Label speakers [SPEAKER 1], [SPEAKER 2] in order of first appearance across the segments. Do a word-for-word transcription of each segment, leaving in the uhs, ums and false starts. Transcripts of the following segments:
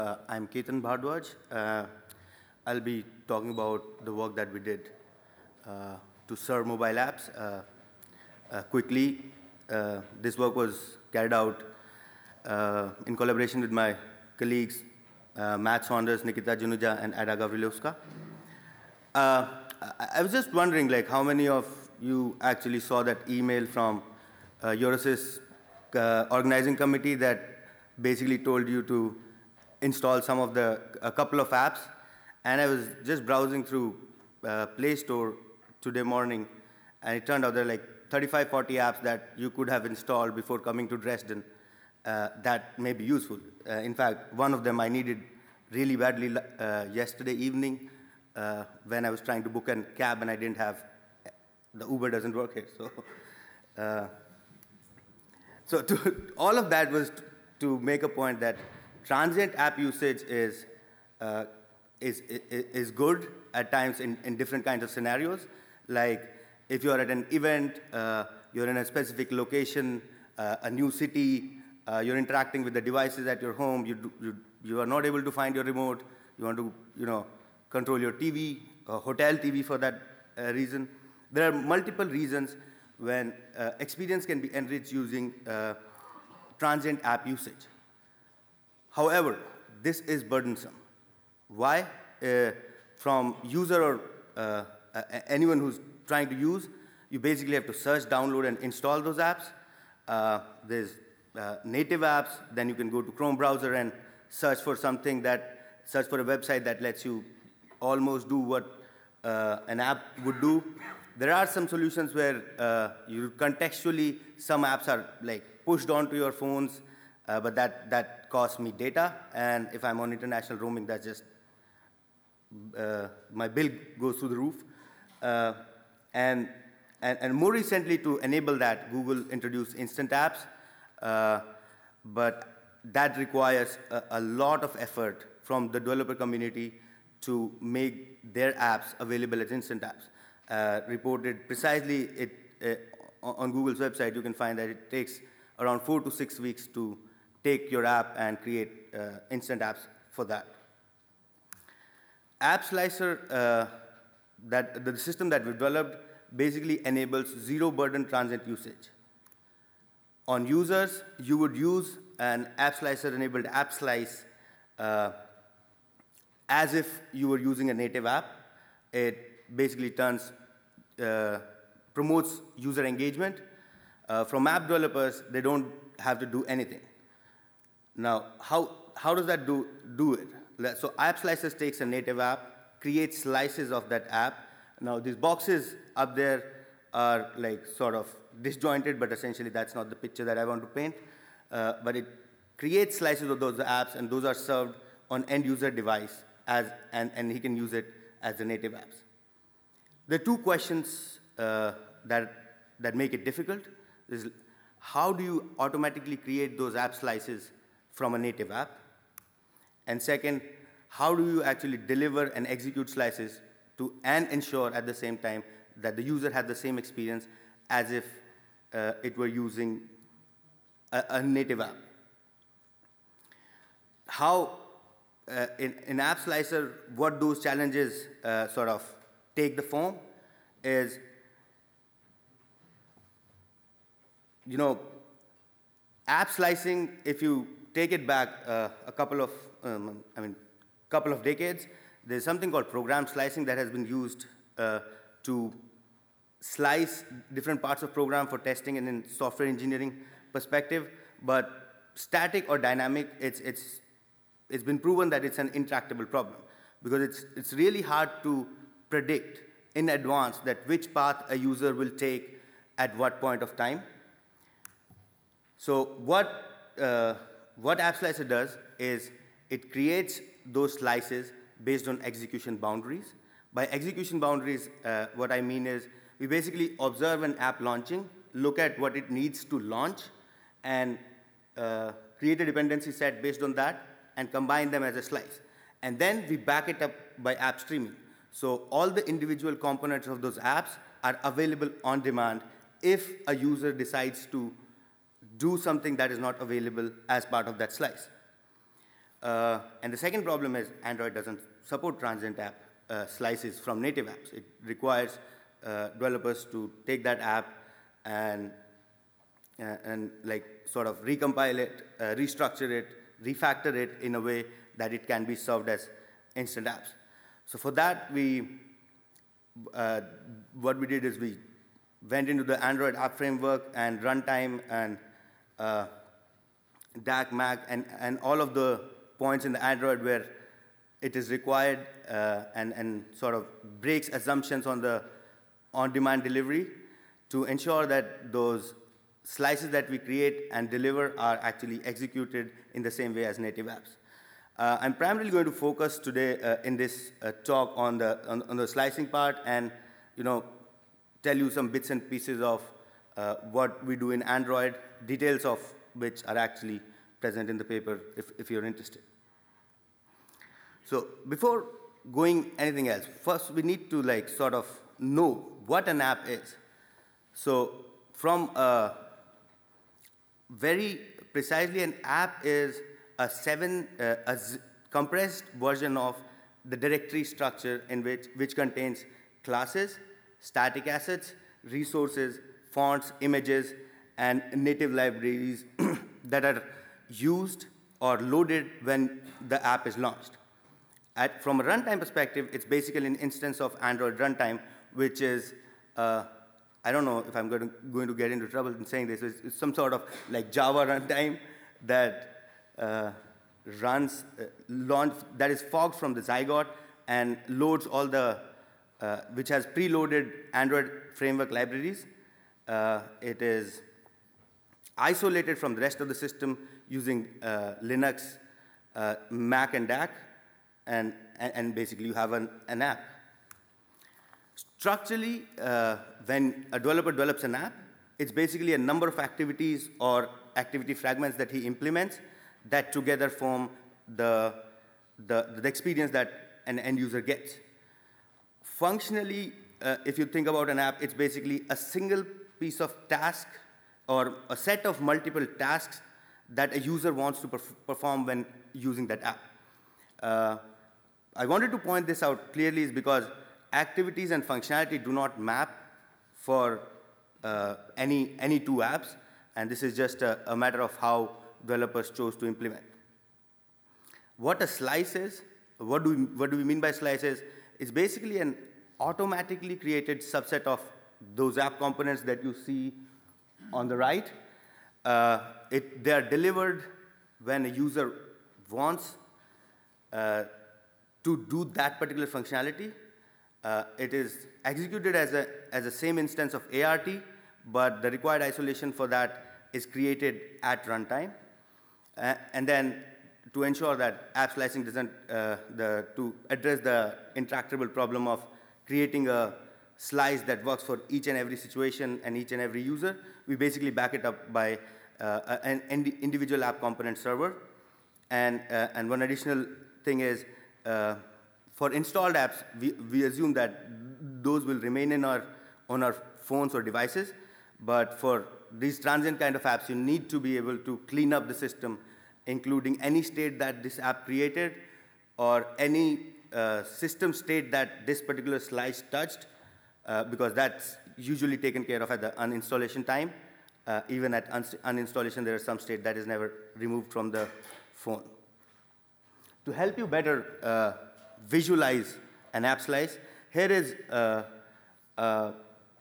[SPEAKER 1] Uh, I'm Ketan Bhardwaj. Uh, I'll be talking about the work that we did uh, to serve mobile apps. Uh, uh, quickly, uh, this work was carried out uh, in collaboration with my colleagues uh, Matt Saunders, Nikita Juneja, and Ada Gavrilowska. Uh, I, I was just wondering, like, how many of you actually saw that email from uh, Eurosys uh, organizing committee that basically told you to install some of the, a couple of apps. And I was just browsing through uh, Play Store today morning, and it turned out there are like thirty-five, forty apps that you could have installed before coming to Dresden uh, that may be useful. Uh, in fact, one of them I needed really badly uh, yesterday evening uh, when I was trying to book a cab and I didn't have, the Uber doesn't work here. So, uh, so to, all of that was to make a point that transient app usage is, uh, is, is, is good at times in, in different kinds of scenarios. Like if you're at an event, uh, you're in a specific location, uh, a new city, uh, you're interacting with the devices at your home, you, do, you, you are not able to find your remote, you want to you know, control your T V, uh, hotel T V for that uh, reason. There are multiple reasons when uh, experience can be enriched using uh, transient app usage. However, this is burdensome. Why? Uh, from user or uh, uh, anyone who's trying to use, you basically have to search, download, and install those apps. Uh, there's uh, native apps, then you can go to Chrome browser and search for something that, search for a website that lets you almost do what uh, an app would do. There are some solutions where uh, you contextually, some apps are like pushed onto your phones, uh, but that, that costs me data, and if I'm on international roaming, that's just, uh, my bill goes through the roof. Uh, and, and, and more recently, to enable that, Google introduced instant apps, uh, but that requires a, a lot of effort from the developer community to make their apps available as instant apps. Uh, reported precisely it, uh, on Google's website, you can find that it takes around four to six weeks to take your app and create uh, instant apps for that. App Slicer, uh, that the system that we developed, basically enables zero burden transient usage. On users, you would use an App Slicer enabled app slice uh, as if you were using a native app. It basically turns, uh, promotes user engagement. Uh, from app developers, they don't have to do anything. Now, how, how does that do, do it? So App Slicers takes a native app, creates slices of that app. Now, these boxes up there are like sort of disjointed, but essentially that's not the picture that I want to paint. Uh, but it creates slices of those apps, and those are served on end user device, as, and, and he can use it as the native apps. There are two questions uh, that, that make it difficult. Is how do you automatically create those app slices from a native app? And second, how do you actually deliver and execute slices to and ensure at the same time that the user has the same experience as if uh, it were using a, a native app? How, uh, in, in App Slicer, what those challenges uh, sort of take the form is, you know, app slicing, if you take it back uh, a couple of, um, I mean, couple of decades, there's something called program slicing that has been used uh, to slice different parts of program for testing and in software engineering perspective. But static or dynamic, it's, it's, it's been proven that it's an intractable problem, because it's, it's really hard to predict in advance that which path a user will take at what point of time. So what, uh, what App Slicer does is it creates those slices based on execution boundaries. By execution boundaries, uh, what I mean is we basically observe an app launching, look at what it needs to launch, and uh, create a dependency set based on that, and combine them as a slice. And then we back it up by app streaming. So all the individual components of those apps are available on demand if a user decides to do something that is not available as part of that slice. Uh, and the second problem is Android doesn't support transient app uh, slices from native apps. It requires uh, developers to take that app and, uh, and like sort of recompile it, uh, restructure it, refactor it in a way that it can be served as instant apps. So for that, we, uh, what we did is we went into the Android app framework and runtime and uh, D A C, Mac, and, and all of the points in the Android where it is required uh, and, and sort of breaks assumptions on the on-demand delivery to ensure that those slices that we create and deliver are actually executed in the same way as native apps. Uh, I'm primarily going to focus today uh, in this uh, talk on the, on, on the slicing part and, you know, tell you some bits and pieces of uh, what we do in Android, details of which are actually present in the paper if, if you're interested. So before going anything else, first we need to like sort of know what an app is. So from a very precisely, an app is a seven, uh, a z compressed version of the directory structure in which, which contains classes, static assets, resources, fonts, images, and native libraries that are used or loaded when the app is launched. At, from a runtime perspective, it's basically an instance of Android runtime, which is, uh, I don't know if I'm going to, going to get into trouble in saying this, it's, it's some sort of like Java runtime that uh, runs, uh, launch, that is forked from the Zygote and loads all the, uh, which has preloaded Android framework libraries. Uh, it is isolated from the rest of the system using uh, Linux, uh, Mac, and D A C. And, and basically you have an, an app. Structurally, uh, when a developer develops an app, it's basically a number of activities or activity fragments that he implements that together form the, the, the experience that an end user gets. Functionally, uh, if you think about an app, it's basically a single piece of task or a set of multiple tasks that a user wants to perf perform when using that app. Uh, I wanted to point this out clearly is because activities and functionality do not map for uh, any, any two apps, and this is just a, a matter of how developers chose to implement. What a slice is, what do we, what do we mean by slices? It's basically an automatically created subset of those app components that you see on the right. Uh, it, they are delivered when a user wants uh, to do that particular functionality. Uh, it is executed as a, as a same instance of A R T, but the required isolation for that is created at runtime. Uh, and then to ensure that app slicing doesn't, uh, the, to address the intractable problem of creating a slice that works for each and every situation and each and every user, we basically back it up by uh, an individual app component server. And, uh, and one additional thing is, uh, for installed apps, we, we assume that those will remain in our, on our phones or devices. But for these transient kind of apps, you need to be able to clean up the system, including any state that this app created or any uh, system state that this particular slice touched, uh, because that's usually taken care of at the uninstallation time. Uh, even at un uninstallation, there is some state that is never removed from the phone. To help you better uh, visualize an app slice, here is uh, uh,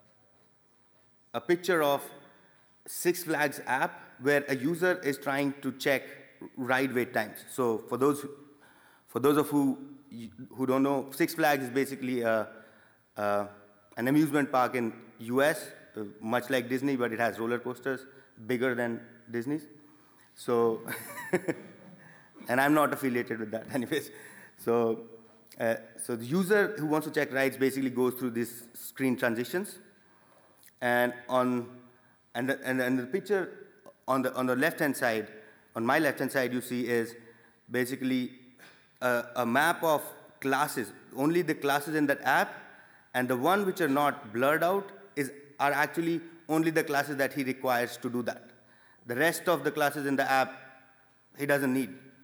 [SPEAKER 1] a picture of Six Flags app where a user is trying to check ride wait times. So for those, for those of who who don't know, Six Flags is basically a, uh, an amusement park in U S, uh, much like Disney, but it has roller coasters bigger than Disney's. So, and I'm not affiliated with that, anyways. So, uh, so the user who wants to check rides basically goes through these screen transitions, and on and the, and, and the picture on the on the left-hand side, on my left-hand side, you see is basically a, a map of classes, only the classes in that app, and the one which are not blurred out is are actually only the classes that he requires to do that. The rest of the classes in the app, he doesn't need.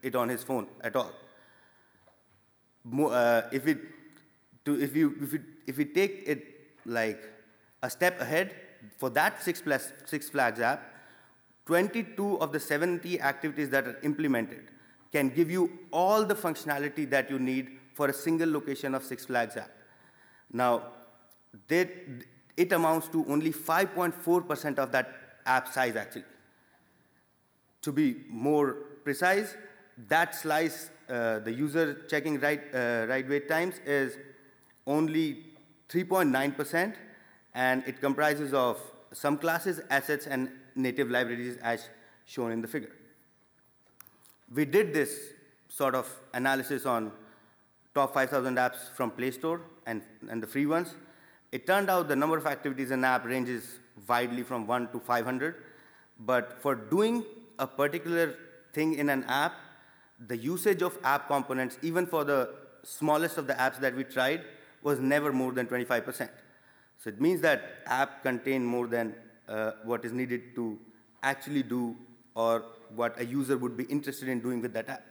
[SPEAKER 1] it on his phone at all. Mo uh, if, it, to, if, you, if, it, if we take it like a step ahead, for that Six, plus, Six Flags app, twenty-two of the seventy activities that are implemented can give you all the functionality that you need for a single location of Six Flags app. Now, they, it amounts to only five point four percent of that app size, actually. To be more precise, that slice, uh, the user checking right, uh, right wait times, is only three point nine percent, and it comprises of some classes, assets, and native libraries as shown in the figure. We did this sort of analysis on top five thousand apps from Play Store and, and the free ones. It turned out the number of activities in an app ranges widely from one to five hundred, but for doing a particular thing in an app, the usage of app components, even for the smallest of the apps that we tried, was never more than twenty-five percent. So it means that app contain more than uh, what is needed to actually do or what a user would be interested in doing with that app.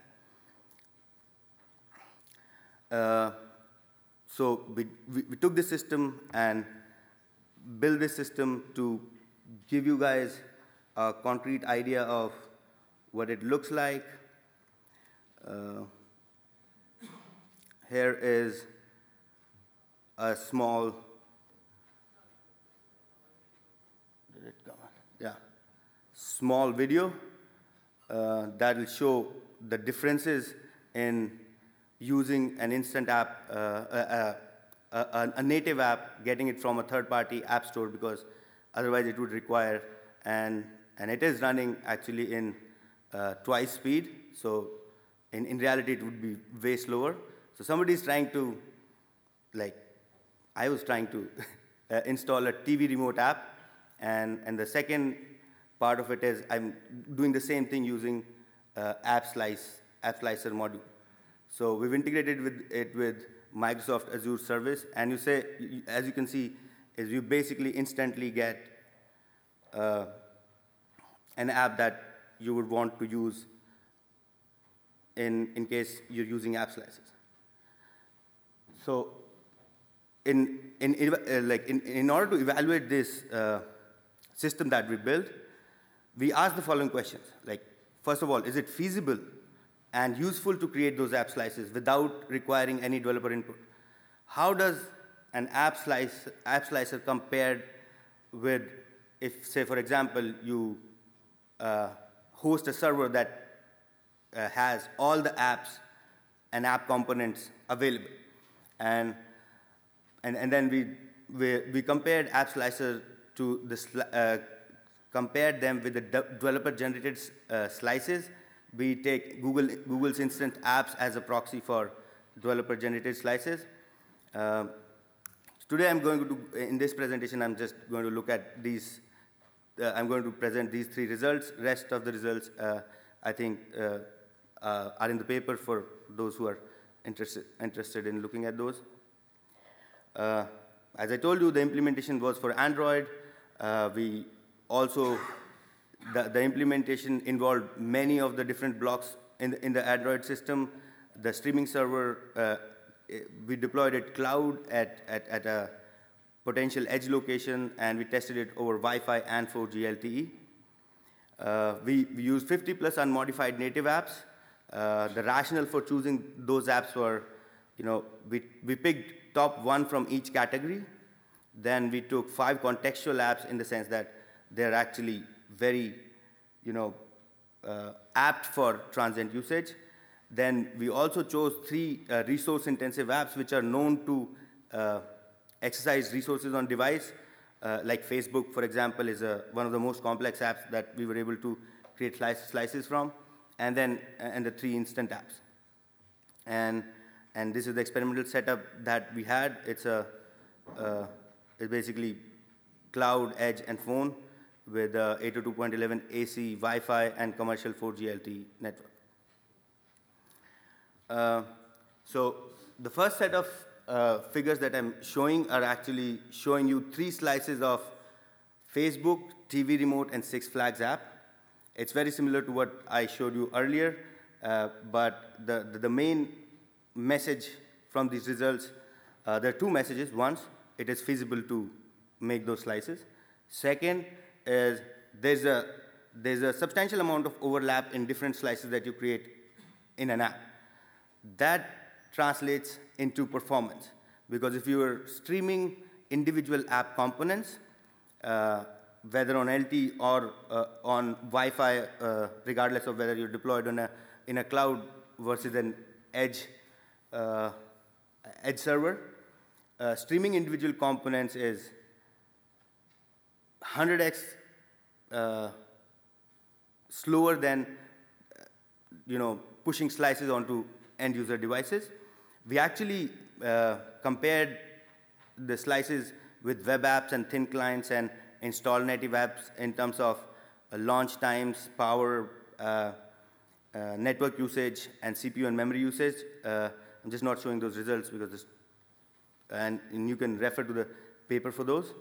[SPEAKER 1] Uh, so we, we, we took this system and built this system to give you guys a concrete idea of what it looks like. Uh, here is a small, did it come on? Yeah, small video uh, that will show the differences in using an instant app, uh, a, a, a, a native app, getting it from a third-party app store, because otherwise it would require, and, and it is running actually in uh, twice speed, so in, in reality it would be way slower. So somebody is trying to, like, I was trying to uh, install a T V remote app, and, and the second part of it is I'm doing the same thing using uh, App Slice, App Slicer module. So we've integrated with it with Microsoft Azure Service, and you say, as you can see, is you basically instantly get uh, an app that you would want to use in, in case you're using app slices. So in, in, uh, like in, in order to evaluate this uh, system that we built, we asked the following questions. Like, first of all, is it feasible and useful to create those app slices without requiring any developer input? How does an app, slice, app slicer compared with if, say, for example, you uh, host a server that uh, has all the apps and app components available? And, and, and then we, we, we compared App Slicer to the, uh, compared them with the de developer-generated uh, slices. We take Google, Google's instant apps as a proxy for developer-generated slices. Uh, today I'm going to, in this presentation, I'm just going to look at these, uh, I'm going to present these three results. Rest of the results, uh, I think, uh, uh, are in the paper for those who are interested, interested in looking at those. Uh, as I told you, the implementation was for Android. Uh, we also, the, the implementation involved many of the different blocks in the, in the Android system. The streaming server, uh, we deployed it cloud at, at, at a potential edge location, and we tested it over Wi-Fi and four G L T E. Uh, we, we used fifty plus unmodified native apps. Uh, the rationale for choosing those apps were, you know, we, we picked top one from each category. Then we took five contextual apps in the sense that they're actually very, you know, uh, apt for transient usage. Then we also chose three uh, resource-intensive apps which are known to uh, exercise resources on device. Uh, like Facebook, for example, is a, one of the most complex apps that we were able to create slice, slices from. And then and the three instant apps. And, and this is the experimental setup that we had. It's, a, uh, it's basically cloud, edge, and phone with uh, eight oh two dot eleven A C, Wi-Fi, and commercial four G L T E network. Uh, so the first set of uh, figures that I'm showing are actually showing you three slices of Facebook, T V Remote, and Six Flags app. It's very similar to what I showed you earlier. Uh, but the, the, the main message from these results, uh, there are two messages. One, it is feasible to make those slices. Second is there's a, there's a substantial amount of overlap in different slices that you create in an app. That translates into performance, because if you are streaming individual app components, uh, whether on L T or uh, on Wi-Fi, uh, regardless of whether you're deployed on a, in a cloud versus an edge, uh, edge server, uh, streaming individual components is one hundred x uh, slower than uh, you know, pushing slices onto end user devices. We actually uh, compared the slices with web apps and thin clients and install native apps in terms of uh, launch times, power, uh, uh, network usage, and C P U and memory usage. Uh, I'm just not showing those results because this, and, and you can refer to the paper for those.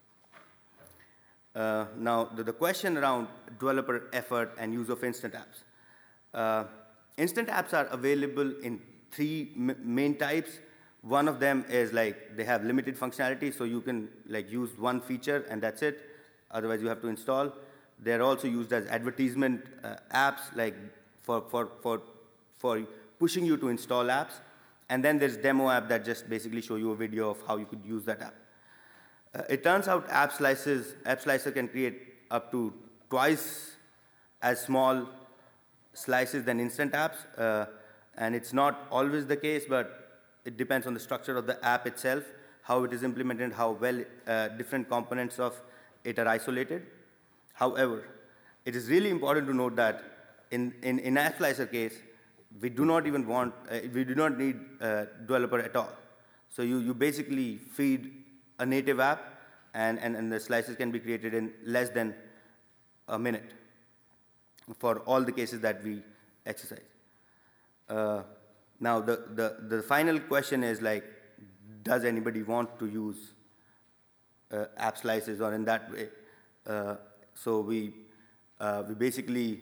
[SPEAKER 1] Uh, now, the, the question around developer effort and use of instant apps. Uh, instant apps are available in three m main types. One of them is like they have limited functionality, so you can like use one feature and that's it. Otherwise, you have to install. They're also used as advertisement uh, apps, like for, for, for, for pushing you to install apps. And then there's demo app that just basically show you a video of how you could use that app. Uh, it turns out app slices, app slicer can create up to twice as small slices than instant apps. Uh, and it's not always the case, but it depends on the structure of the app itself, how it is implemented, how well uh, different components of it are isolated. However, it is really important to note that in, in, in App Slicer case, we do not even want, uh, we do not need a developer at all. So you, you basically feed a native app, and, and, and the slices can be created in less than a minute for all the cases that we exercise. Uh, now, the, the, the final question is like, does anybody want to use uh, app slices or in that way? Uh, so we, uh, we basically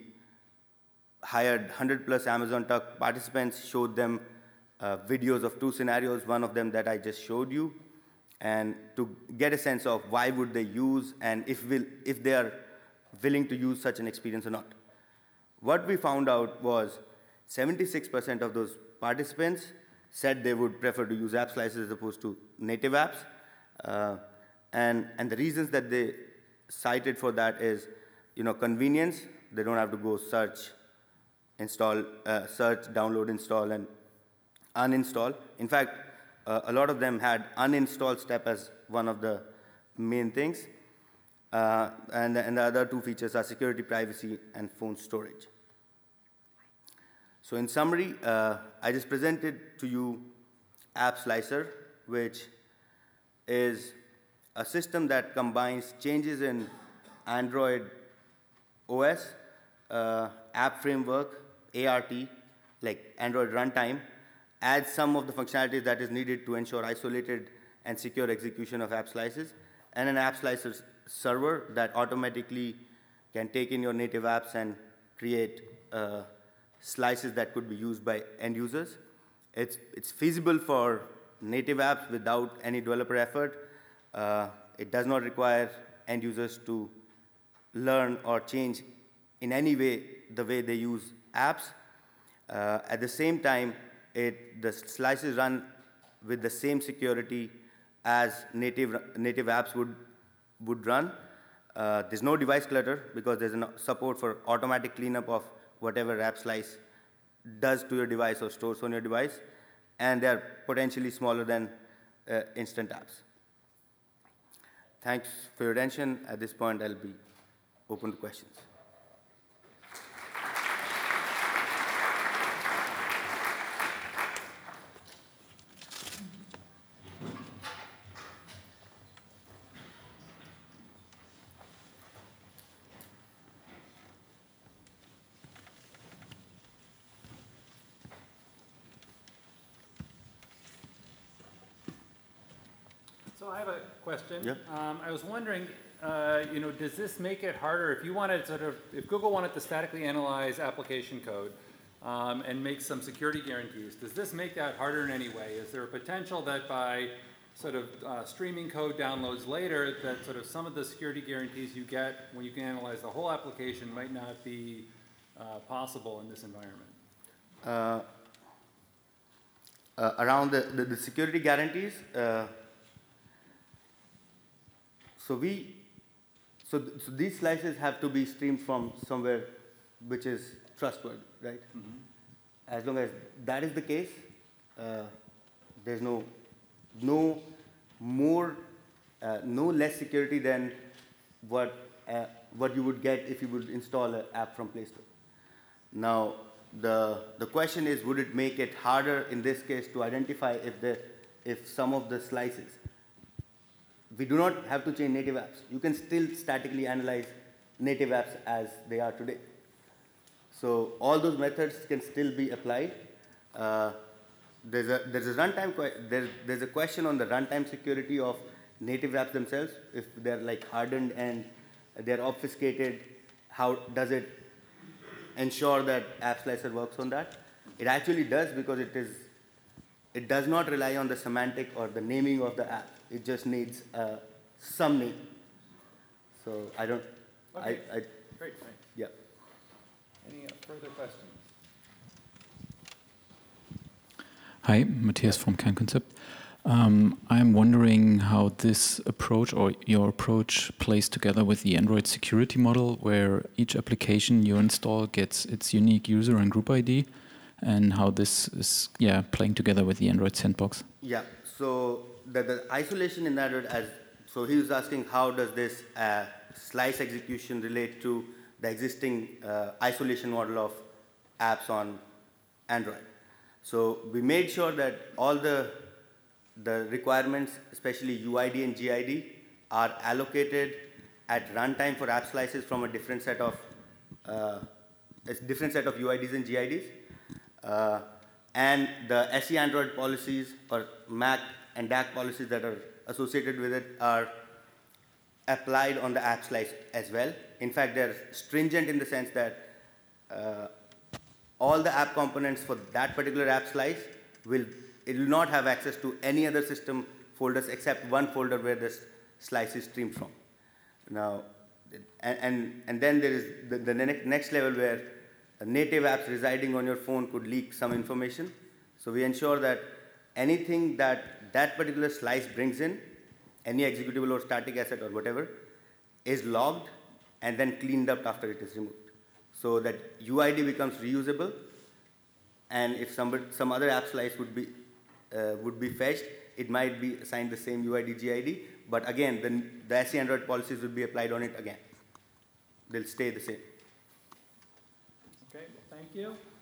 [SPEAKER 1] hired one hundred plus Amazon Talk participants, showed them uh, videos of two scenarios, one of them that I just showed you, and to get a sense of why would they use and if, will, if they are willing to use such an experience or not. What we found out was seventy-six percent of those participants said they would prefer to use app slices as opposed to native apps. Uh, and, and the reasons that they cited for that is, you know, convenience. They don't have to go search, install, uh, search, download, install, and uninstall. In fact, uh, a lot of them had uninstall step as one of the main things. Uh, and, and the other two features are security, privacy, and phone storage. So in summary, uh, I just presented to you App Slicer, which is a system that combines changes in Android O S, uh, app framework, A R T, like Android runtime, adds some of the functionalities that is needed to ensure isolated and secure execution of app slices, and an app slicer server that automatically can take in your native apps and create uh, slices that could be used by end users. It's, it's feasible for native apps without any developer effort. Uh, it does not require end users to learn or change in any way the way they use apps. Uh, at the same time, it, the slices run with the same security as native, native apps would, would run. Uh, there's no device clutter because there's no support for automatic cleanup of whatever app slice does to your device or stores on your device, and they're potentially smaller than uh, instant apps. Thanks for your attention. At this point, I'll be open to questions.
[SPEAKER 2] So I have a question.
[SPEAKER 1] Yeah.
[SPEAKER 2] Um, I was wondering, uh, you know, does this make it harder if you wanted sort of, if Google wanted to statically analyze application code, um, and make some security guarantees. Does this make that harder in any way? Is there a potential that by sort of uh, streaming code downloads later, that sort of some of the security guarantees you get when you can analyze the whole application might not be uh, possible in this environment?
[SPEAKER 1] Uh, uh, around the, the, the security guarantees, uh, so we, so, th so these slices have to be streamed from somewhere which is trustworthy, right? Mm-hmm. As long as that is the case, uh, there's no, no more, uh, no less security than what, uh, what you would get if you would install an app from Play Store. Now, the, the question is, would it make it harder in this case to identify if, the, if some of the slices, we do not have to change native apps. You can still statically analyze native apps as they are today. So all those methods can still be applied. Uh, there's a, there's a runtime, there, there's a question on the runtime security of native apps themselves. If they're like hardened and they're obfuscated, how does it ensure that App Slicer works on that? It actually does, because it is, it does not rely on the semantic or the naming of the app. It just needs uh, some name. So I don't,
[SPEAKER 2] Okay.
[SPEAKER 1] I, I,
[SPEAKER 2] Great, thanks.
[SPEAKER 1] yeah.
[SPEAKER 2] Any further questions?
[SPEAKER 3] Hi, Matthias from CanConcept. Um, I'm wondering how this approach or your approach plays together with the Android security model, where each application you install gets its unique user and group I D, and how this is yeah playing together with the Android sandbox.
[SPEAKER 1] Yeah, so the, the isolation in Android, as so he was asking how does this uh, slice execution relate to the existing uh, isolation model of apps on Android. So we made sure that all the the requirements, especially U I D and G I D, are allocated at runtime for app slices from a different set of uh, a different set of U I Ds and G I Ds, uh, and the S E Android policies or Mac and D A C policies that are associated with it are applied on the app slice as well. In fact, they're stringent in the sense that uh, all the app components for that particular app slice will it will not have access to any other system folders except one folder where this slice is streamed from. Now, and, and, and then there is the, the next level where native apps residing on your phone could leak some information. So we ensure that anything that that particular slice brings in, any executable or static asset or whatever, is logged and then cleaned up after it is removed. So that U I D becomes reusable, and if somebody, some other app slice would be Uh, would be fetched, it might be assigned the same U I D, G I D, but again, the, the S E Android policies will be applied on it again. They'll stay the same.
[SPEAKER 2] Okay, well, thank you.